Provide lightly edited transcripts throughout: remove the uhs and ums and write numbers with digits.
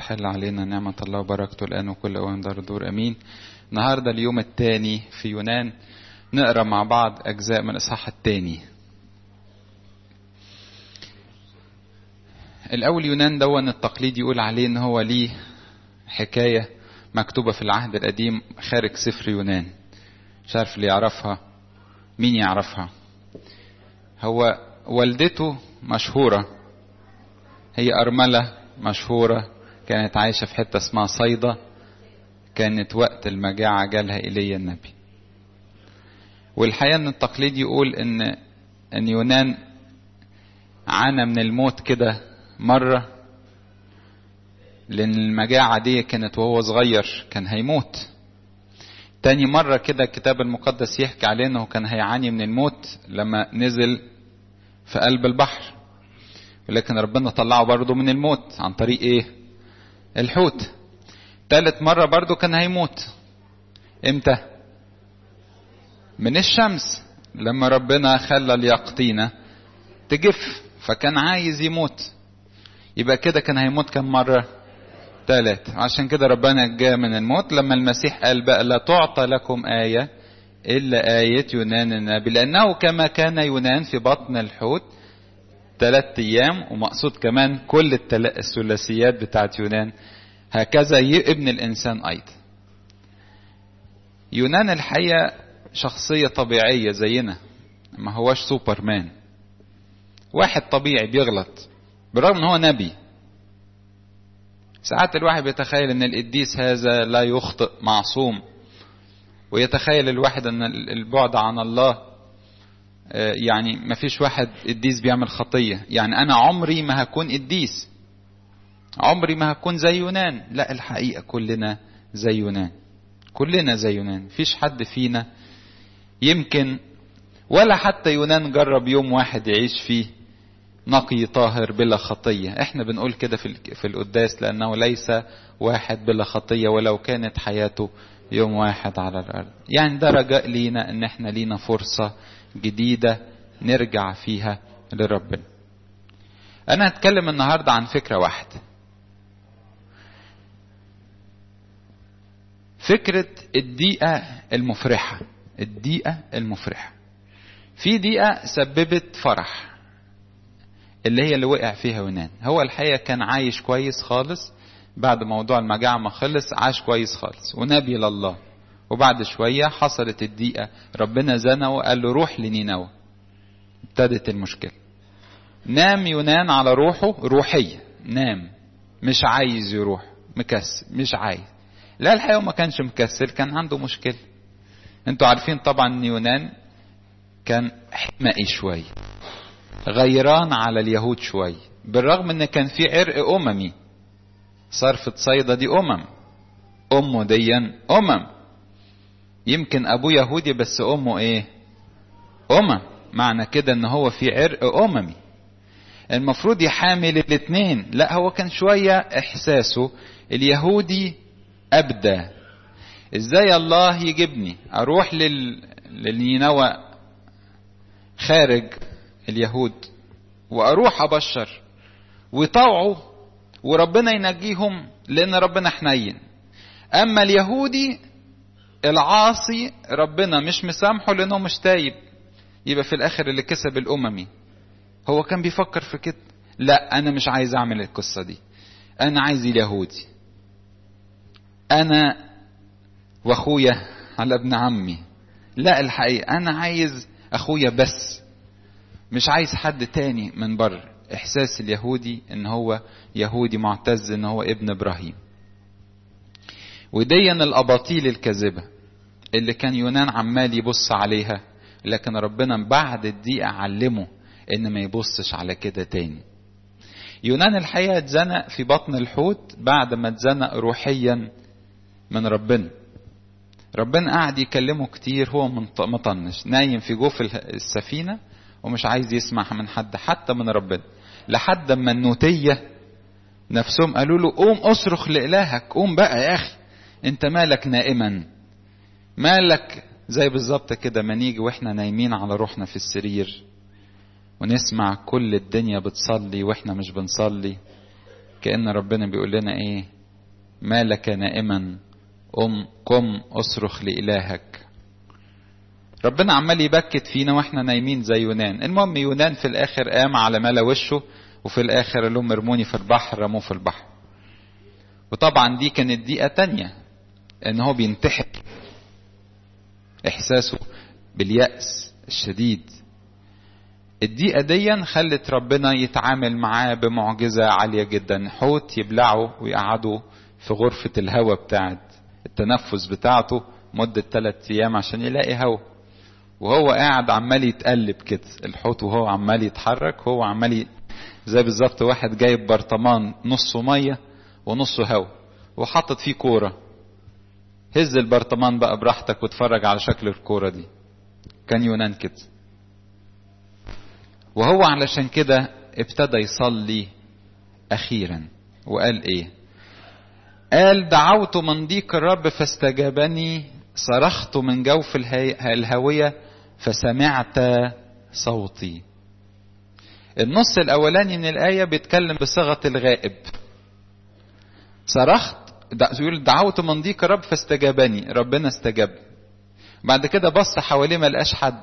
تحل علينا نعمة الله وبركته الآن وكل أوان دار دور أمين. النهاردة اليوم الثاني في يونان، نقرأ مع بعض أجزاء من الإصحاح الثاني. الأول يونان دون التقليد يقول عليه إن هو ليه حكاية مكتوبة في العهد القديم خارج سفر يونان. مش عارف اللي يعرفها، مين يعرفها؟ هو والدته مشهورة، هي أرملة مشهورة، كانت عايشة في حتة اسمها صيدا، كانت وقت المجاعة جالها إيليا النبي. والحقيقة ان التقليد يقول ان يونان عانى من الموت كده مرة، لان المجاعة دي كانت وهو صغير كان هيموت. تاني مرة كده الكتاب المقدس يحكي عليه انه كان هيعاني من الموت لما نزل في قلب البحر، ولكن ربنا طلعه برضه من الموت عن طريق ايه؟ الحوت. تالت مرة برضه كان هيموت. امتى؟ من الشمس، لما ربنا خلى اليقطينة تجف فكان عايز يموت. يبقى كده كان هيموت كم مرة؟ تالت. عشان كده ربنا جاء من الموت لما المسيح قال بقى لا تعطى لكم آية إلا آية يونان النبي، لأنه كما كان يونان في بطن الحوت 3 أيام، ومقصود كمان كل الثلاثيات بتاعت يونان، هكذا ابن الإنسان أيضا. يونان الحقيقة شخصية طبيعية زينا، ما هوش سوبرمان، واحد طبيعي بيغلط بالرغم ان هو نبي. ساعات الواحد بيتخيل ان القديس هذا لا يخطئ معصوم، ويتخيل الواحد ان البعد عن الله يعني ما فيش واحد قديس بيعمل خطية، يعني انا عمري ما هكون قديس، عمري ما هكون زي يونان. لا، الحقيقة كلنا زي يونان، كلنا زي يونان، فيش حد فينا يمكن ولا حتى يونان جرب يوم واحد يعيش فيه نقي طاهر بلا خطية. احنا بنقول كده في القداس لأنه ليس واحد بلا خطية ولو كانت حياته يوم واحد على الأرض. يعني ده رجاء لينا ان احنا لينا فرصة جديدة نرجع فيها لربنا. انا هتكلم النهاردة عن فكرة واحدة، فكرة الضيقة المفرحة. الضيقة المفرحة، في ضيقة سببت فرح، اللي هي اللي وقع فيها يونان. هو الحقيقة كان عايش كويس خالص، بعد موضوع المجاعة ما خلص عاش كويس خالص ونبي لله، وبعد شوية حصلت الضيقة، ربنا زنى وقال له روح لنينوى. ابتدت المشكلة. نام يونان على روحه روحية، نام مش عايز يروح، مكسل مش عايز. لا، الحقيقة ما كانش مكسل، كان عنده مشكلة. انتوا عارفين طبعا ان يونان كان حمائي شوية، غيران على اليهود شوية، بالرغم ان كان في عرق اممي. صرفة صيدا دي امه ديا يمكن ابوه يهودي بس امه ايه؟ معنى كده ان هو في عرق اممي، المفروض يحامل الاثنين. لا، هو كان شوية احساسه اليهودي ابدى. ازاي الله يجيبني اروح للنينوى خارج اليهود واروح ابشر ويطوعوا وربنا ينجيهم لان ربنا حنين، اما اليهودي العاصي ربنا مش مسامحه لانه مش تايب، يبقى في الاخر اللي كسب الاممي. هو كان بيفكر في كده. لا، انا مش عايز اعمل القصة دي، انا عايز اليهودي، انا واخويا على ابن عمي. لا، الحقيقة انا عايز اخويا بس، مش عايز حد تاني من بره. احساس اليهودي ان هو يهودي معتز ان هو ابن ابراهيم. وديا الاباطيل الكاذبة اللي كان يونان عمال يبص عليها، لكن ربنا بعد الضيقة علمه ان ما يبصش على كده تاني. يونان الحقيقة اتزنق في بطن الحوت بعد ما اتزنق روحيا من ربنا. ربنا قاعد يكلمه كتير، هو مطنش نايم في جوف السفينة ومش عايز يسمع من حد حتى من ربنا، لحد ما النوتية نفسهم قالوا له قوم اصرخ لإلهك، قوم بقى يا اخي، انت مالك نائما؟ مالك؟ زي بالظبط كده ما نيجي واحنا نايمين على روحنا في السرير ونسمع كل الدنيا بتصلي واحنا مش بنصلي، كأن ربنا بيقول لنا ايه؟ ما لك نائما، قم اصرخ لإلهك. ربنا عمال يبكت فينا واحنا نايمين زي يونان. المهم يونان في الاخر قام على ملا وشه، وفي الاخر قال لهم ارموني في البحر، رموه في البحر. وطبعا دي كانت دقيقة تانية ان هو بينتحر، احساسه باليأس الشديد. الدقيقة دي خلت ربنا يتعامل معاه بمعجزة عالية جدا. حوت يبلعه ويقعده في غرفة الهواء بتاعت التنفس بتاعته مدة 3 أيام عشان يلاقي هواء، وهو قاعد عمال يتقلب كده الحوت، وهو عمال يتحرك، وهو عمال زي بالظبط واحد جايب برطمان نصه مية ونصه هواء وحطت فيه كورة. هز البرطمان بقى براحتك واتفرج على شكل الكورة دي. كان يونان كده. وهو علشان كده ابتدى يصلي أخيرا وقال ايه؟ قال دعوت من ضيق الرب فاستجابني، صرخت من جوف الهاوية فسمعت صوتي. النص الأولاني من الآية بيتكلم بصيغة الغائب. صرخت، يقول دعوت من ضيق الرب فاستجابني، ربنا استجاب. بعد كده بص حواليه ما لقاش حد،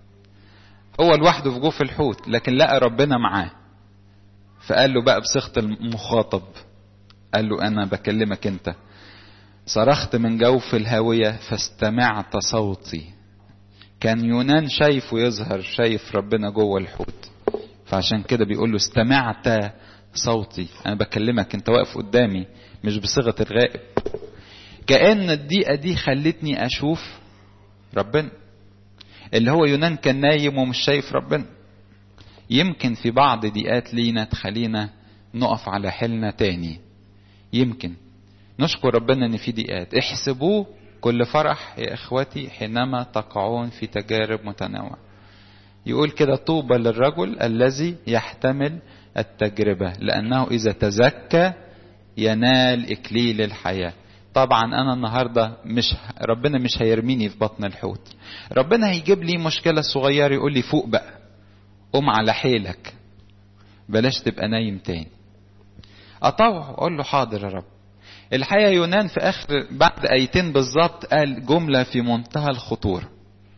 هو لوحده في جوف الحوت، لكن لقى ربنا معاه. فقال له بقى بصيغة المخاطب، قال له أنا بكلمك أنت. صرخت من جوف الهاوية فاستمعت صوتي. كان يونان شايف ويظهر، شايف ربنا جوه الحوت، فعشان كده بيقول له استمعت صوتي، أنا بكلمك أنت واقف قدامي، مش بصيغة الغائب. كأن الدقيقة دي خلتني أشوف ربنا، اللي هو يونان كان نايم ومش شايف ربنا. يمكن في بعض دقيقات لينا تخلينا نقف على حيلنا تاني. يمكن نشكر ربنا ان في دقيقات. احسبوه كل فرح يا اخوتي حينما تقعون في تجارب متنوعة. يقول كده طوبى للرجل الذي يحتمل التجربة لانه اذا تزكى ينال اكليل الحياة. طبعا انا النهاردة ربنا مش هيرميني في بطن الحوت، ربنا هيجيب لي مشكلة صغيرة يقول لي فوق بقى، قوم على حيلك، بلاش تبقى نايم تاني. اطوع اقول له حاضر يا رب. الحقيقة يونان في اخر بعد ايتين بالظبط قال جملة في منتهى الخطورة.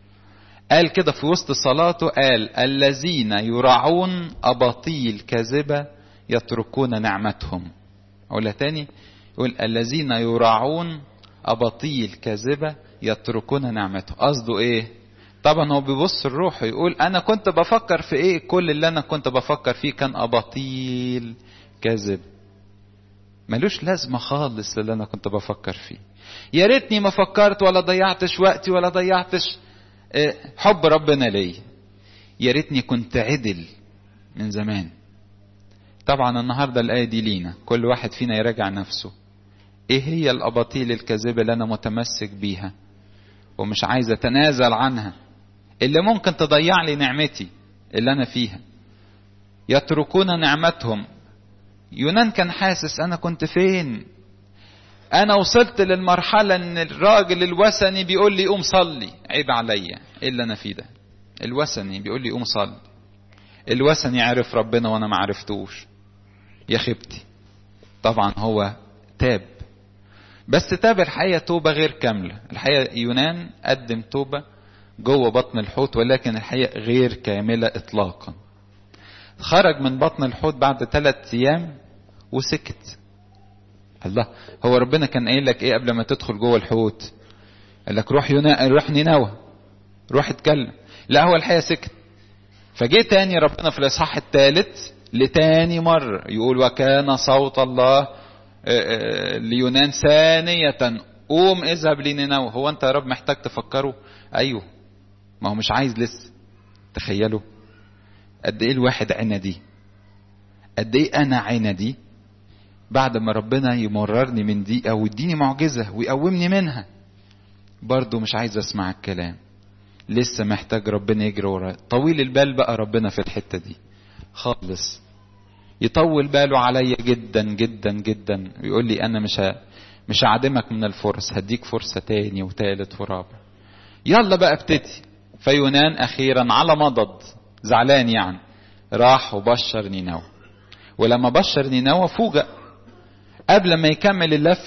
قال كده في وسط صلاته، قال الذين يراعون اباطيل كاذبة يتركون نعمتهم. اقولها تاني، يقول الذين يراعون اباطيل كاذبة يتركون نعمتهم. قصده ايه؟ طبعا هو بيبص الروح، يقول انا كنت بفكر في ايه؟ كل اللي انا كنت بفكر فيه كان اباطيل كاذب، ملوش لازمة خالص اللي انا كنت بفكر فيه. يا ريتني ما فكرت ولا ضيعتش وقتي ولا ضيعتش حب ربنا لي. يا ريتني كنت عدل من زمان. طبعا النهاردة الآية دي لينا، كل واحد فينا يراجع نفسه. ايه هي الاباطيل الكاذبة اللي انا متمسك بيها ومش عايز اتنازل عنها، اللي ممكن تضيع لي نعمتي اللي انا فيها؟ يتركون نعمتهم. يونان كان حاسس انا كنت فين؟ انا وصلت للمرحلة ان الراجل الوثني بيقول لي قوم صلي. عيب عليا، ايه اللي انا فيه ده؟ الوثني بيقول لي قوم صلي، الوثني عرف ربنا وانا ما عرفتوش، يا خيبتي. طبعا هو تاب، بس تاب الحقيقة توبة غير كاملة. الحقيقة يونان قدم توبة جوه بطن الحوت، ولكن الحقيقة غير كاملة اطلاقا. خرج من بطن الحوت بعد 3 أيام وسكت. الله، هو ربنا كان قايل لك ايه قبل ما تدخل جوه الحوت؟ قال لك روح نينوى، روح اتكلم. لا، هو الحقيقة سكت. فجه تاني ربنا في الاصحاح 3 لتاني مرة يقول وكان صوت الله ليونان ثانية قوم اذهب لنينوى. هو انت يا رب محتاج تفكره؟ ايوه، ما هو مش عايز لسه. تخيلوا قد ايه الواحد عندي، قد ايه انا عندي. بعد ما ربنا يمررني من دقيقة ويديني معجزة ويقومني منها، برضو مش عايز اسمع الكلام، لسه محتاج ربنا يجري ورايا. طويل البال بقى ربنا في الحتة دي خالص، يطول باله عليا جدا جدا جدا، ويقول لي انا مش هعدمك من الفرص، هديك فرصة تاني وتالت ورابع. يلا بقى ابتدي. فيونان اخيرا على مضض، زعلان يعني، راح وبشر نينوى. ولما بشر نينوى فوجئ قبل ما يكمل اللفة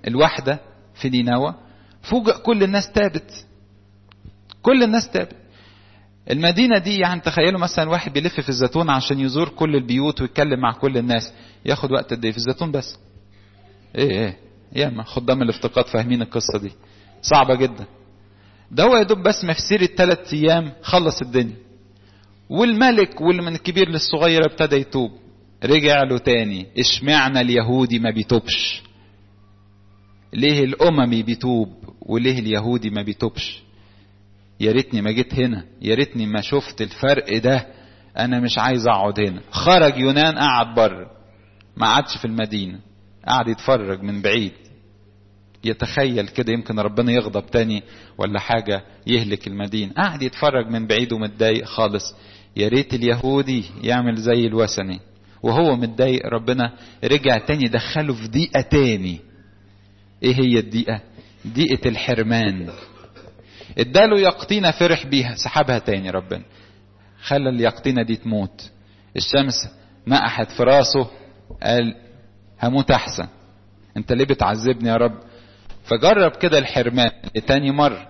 الواحدة في نينوى فوجئ كل الناس تابت. كل الناس تابت. المدينة دي يعني تخيلوا مثلا واحد بيلف في الزيتون عشان يزور كل البيوت ويتكلم مع كل الناس، ياخد وقت قد ايه في الزيتون بس؟ ايه ياما خدام الافتقاد فاهمين القصة دي صعبة جدا. ده هو يا دوب بس في سيرة 3 أيام خلص الدنيا. والملك واللي من الكبير للصغير ابتدى يتوب. رجع له تاني، اشمعنى اليهودي ما بيتوبش؟ ليه الأممي بيتوب وليه اليهودي ما بيتوبش؟ يا ريتني ما جيت هنا، يا ريتني ما شفت الفرق ده، انا مش عايز اقعد هنا. خرج يونان قعد بره، ما قعدش في المدينة، قعد يتفرج من بعيد، يتخيل كده يمكن ربنا يغضب تاني ولا حاجة يهلك المدينة. قعد يتفرج من بعيد ومتضايق خالص. يا ريت اليهودي يعمل زي الوثني. وهو متضايق ربنا رجع تاني دخله في ضيقة تاني. ايه هي الضيقة؟ ضيقة الحرمان. اداله يقطينة فرح بيها، سحبها تاني ربنا، خلى اليقطينة دي تموت. الشمس نقحت في راسه، قال هموت احسن، انت ليه بتعذبني يا رب؟ فجرب كده الحرمان لتاني مرة.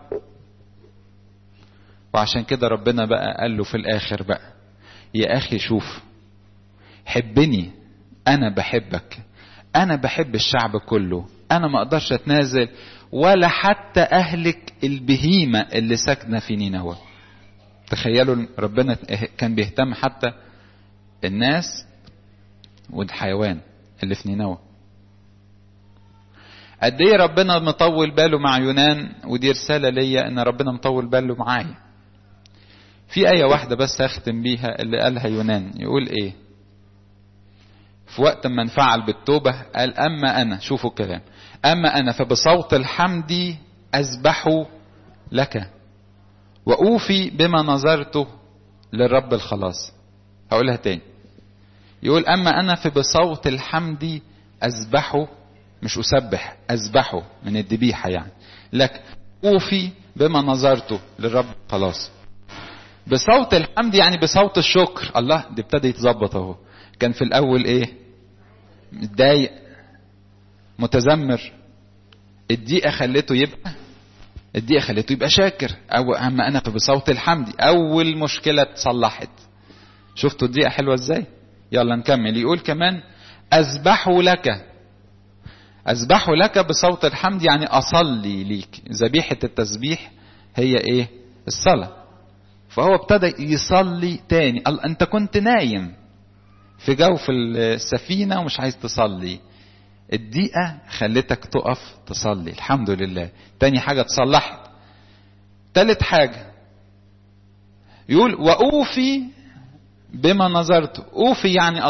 وعشان كده ربنا بقى قال له في الاخر بقى، يا اخي شوف، حبني، انا بحبك، انا بحب الشعب كله، انا ما اقدرش اتنازل ولا حتى اهلك البهيمة اللي ساكنة في نينوى. تخيلوا ربنا كان بيهتم حتى الناس والحيوان اللي في نينوى. قد ايه ربنا مطول باله مع يونان، ودي رسالة ليا ان ربنا مطول باله معايا. في آية واحدة بس هختم بيها اللي قالها يونان، يقول ايه في وقت ما انفعل بالتوبة؟ قال اما انا، شوفوا الكلام، اما انا فبصوت الحمد اذبح لك واوفي بما نظرته للرب الخلاص. هقولها تاني، يقول اما انا فبصوت الحمد اذبحه، مش اسبح، اذبحه من الذبيحه يعني، لك اوفي بما نظرته للرب خلاص. بصوت الحمد يعني بصوت الشكر. الله، دي ابتدى يتظبط اهو. كان في الاول ايه؟ متضايق متذمر، الدقيقه خلته يبقى شاكر. او اما انا فبصوت الحمد، اول مشكله اتصلحت. شفتوا الدقيقه حلوه ازاي؟ يلا نكمل. يقول كمان أذبح لك بصوت الحمد، يعني أصلي ليك. ذبيحة التسبيح هي إيه؟ الصلاة. فهو ابتدى يصلي تاني. أنت كنت نايم في جوف السفينة ومش عايز تصلي، الدقيقة خلتك تقف تصلي، الحمد لله. تاني حاجة تصلحت. تالت حاجة يقول وأوفي بما نظرت. أوفي يعني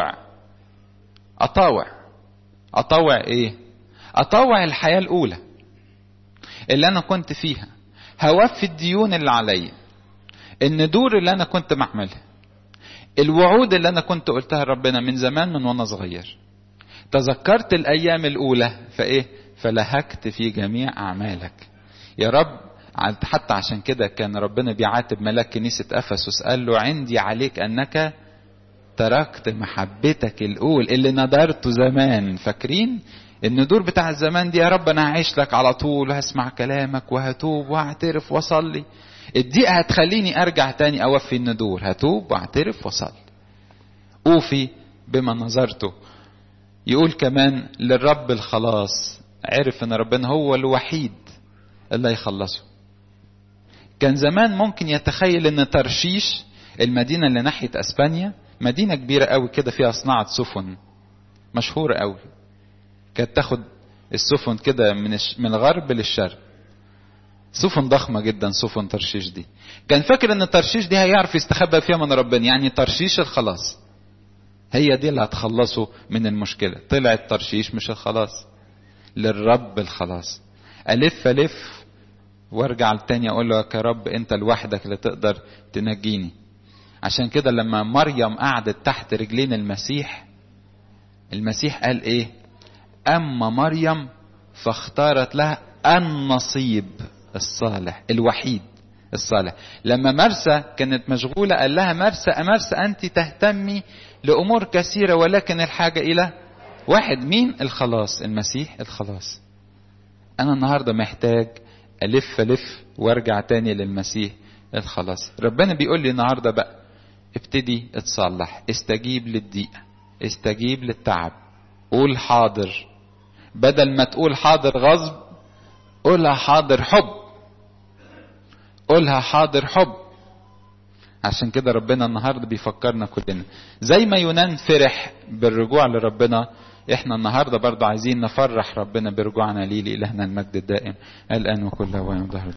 أطاوع ايه؟ أطاوع الحياة الأولى اللي أنا كنت فيها، هوفي الديون اللي عليا، الندور اللي أنا كنت معملها، الوعود اللي أنا كنت قلتها لربنا من زمان من وأنا صغير. تذكرت الأيام الأولى فإيه؟ فلهكت في جميع أعمالك يا رب. حتى عشان كده كان ربنا بيعاتب ملاك كنيسة أفسس، قال له عندي عليك أنك تركت محبتك الأول اللي ندرته زمان. فاكرين الندور بتاع الزمان دي؟ يا رب أنا هعيش لك على طول وهسمع كلامك وهتوب وهعترف وصلي. الدقيقة هتخليني أرجع تاني أوفي الندور، هتوب واعترف وصلي. أوفي بما نظرته. يقول كمان للرب الخلاص. عرف أن ربنا هو الوحيد اللي يخلصه. كان زمان ممكن يتخيل أن ترشيش، المدينة اللي ناحية أسبانيا، مدينة كبيرة قوي كده فيها صناعة سفن مشهورة قوي، كانت تاخد السفن كده من الغرب للشرق، سفن ضخمة جدا سفن ترشيش دي. كان فاكر ان ترشيش دي هيعرف يستخبى فيها من ربنا، يعني ترشيش الخلاص هي دي اللي هتخلصه من المشكلة. طلعت ترشيش مش الخلاص، للرب الخلاص. ألف وارجع التاني اقول له يا رب انت لوحدك اللي تقدر تنجيني. عشان كده لما مريم قعدت تحت رجلين المسيح قال ايه؟ اما مريم فاختارت لها النصيب الصالح، الوحيد الصالح. لما مرسى كانت مشغولة قال لها مرسى أنت تهتمي لأمور كثيرة ولكن الحاجة إلى واحد. مين؟ الخلاص، المسيح الخلاص. انا النهاردة محتاج الف وارجع تاني للمسيح الخلاص. ربنا بيقول لي النهاردة بقى ابتدي اتصلح، استجيب للضيقة، استجيب للتعب، قول حاضر. بدل ما تقول حاضر غصب، قولها حاضر حب، قولها حاضر حب. عشان كده ربنا النهاردة بيفكرنا كلنا زي ما يونان فرح بالرجوع لربنا، احنا النهاردة برضو عايزين نفرح ربنا برجوعنا ليه. لإلهنا المجد الدائم الآن وكل أوان وظهر.